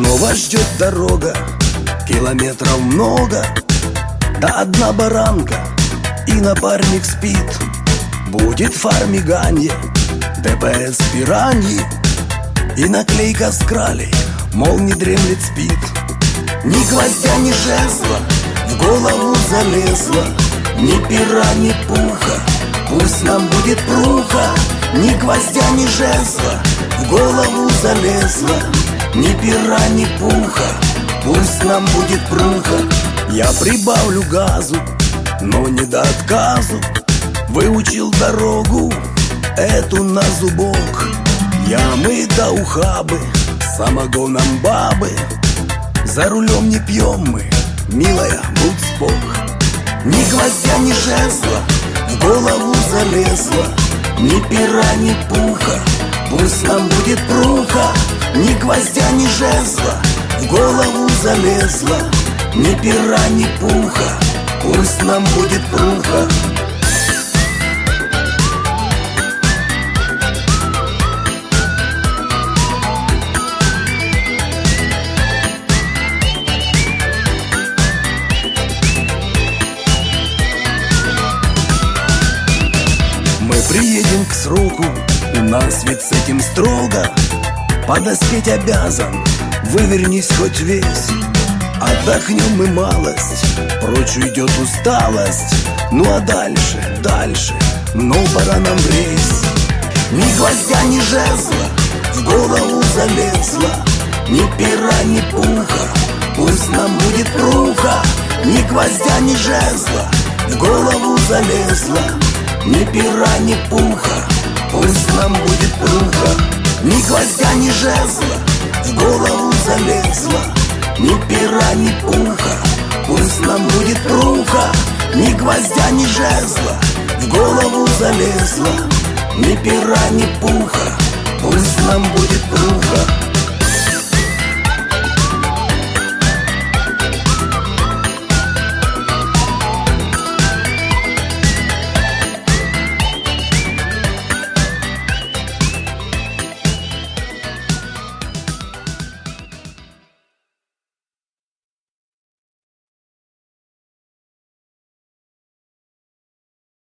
Снова ждет дорога, километров много, да одна баранка, и напарник спит. Будет фармиганье, ДПС пираньи, и наклейка с кралей, мол, не дремлет, спит. Ни гвоздя, ни жезла в голову залезла, ни пера, ни пуха, пусть нам будет пруха. Ни гвоздя, ни жезла в голову залезла, ни пера, ни пуха, пусть нам будет пруха. Я прибавлю газу, но не до отказу, выучил дорогу эту на зубок. Ямы да ухабы, самогоном бабы, за рулем не пьем мы, милая, будь спок. Ни гвоздя, ни жезла в голову залезла, ни пера, ни пуха, пусть нам будет пруха. Ни гвоздя, ни жезла в голову залезла, ни пера, ни пуха, пусть нам будет пруха. Мы приедем к сроку, у нас ведь с этим строго. Подоспеть обязан, вывернись хоть весь. Отдохнем мы малость, прочь уйдет усталость. Ну а дальше, дальше, ну пора нам в рейс. Ни гвоздя, ни жезла в голову залезла, ни пера, ни пуха, пусть нам будет пруха. Ни гвоздя, ни жезла в голову залезла, ни пера, ни пуха, пусть нам будет пруха. Ни гвоздя, ни жезла в голову залезла, ни пера, ни пуха, пусть нам будет пруха. Ни гвоздя, ни жезла в голову залезла, ни пера, ни пуха,